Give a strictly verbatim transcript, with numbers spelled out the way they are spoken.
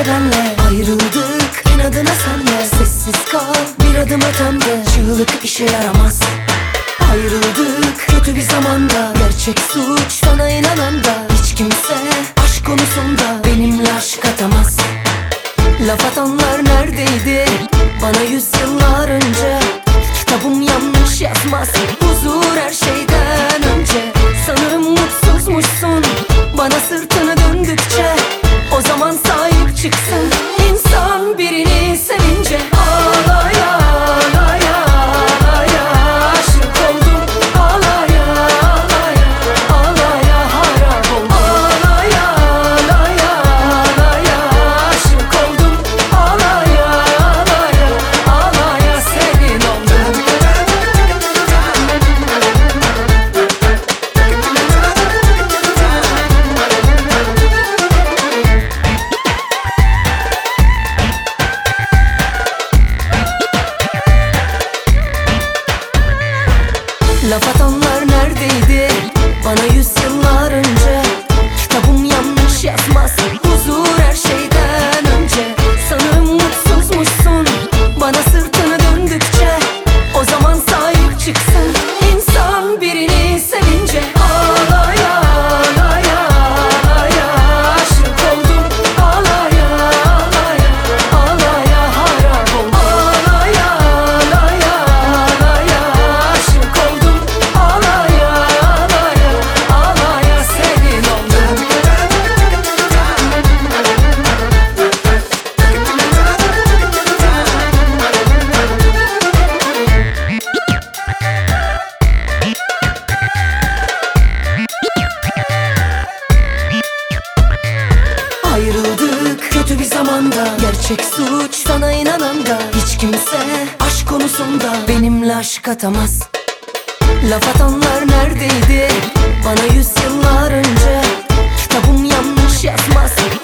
gece benle. Ayrıldık inadına senle. Sessiz kal bir adım ötemde. Çığlık işe yaramaz. Ayrıldık kötü bir zamanda. Gerçek suç sana inanan da. Hiç kimse aşk konusunda benimle aşk atamaz. Laf atanlar neredeydi bana yüzyıllar önce? Kitabım yanlış yazmaz, huzur her şeyden önce. Sanırım mutsuzmuşsun bana sırtını döndükçe. O zaman sahip çıksın insan birini sevince. Ağlaya ağlaya ağlaya aşık oldum. Ağlaya ağlaya ağlaya harap oldum. Ağlaya ağlaya ağlaya aşık oldum. Ağlaya ağlaya ağlaya senin oldum. Laf atanlar neredeydi bana yüzyıllar önce? Kitabım yanlış yazmaz, huzur her şeyden önce. Sanırım mutsuzmuşsun bana sırtını döndükçe. O zaman sahip çıksın insan birini sevince. Ağlaya ağlaya ağlaya aşık oldum. Ağlaya ağlaya ağlaya harap oldum. Ağlaya ağlaya ağlaya aşık oldum. Ağlaya ağlaya ağlaya senin oldum. Ayrıldık kötü bir zamanda. Gerçek suç sana inanan da. Hiç kimse aşk konusunda benimle aşk atamaz. Laf atanlar neredeydi bana yüzyıllar önce? Kitabım yanlış yazmaz,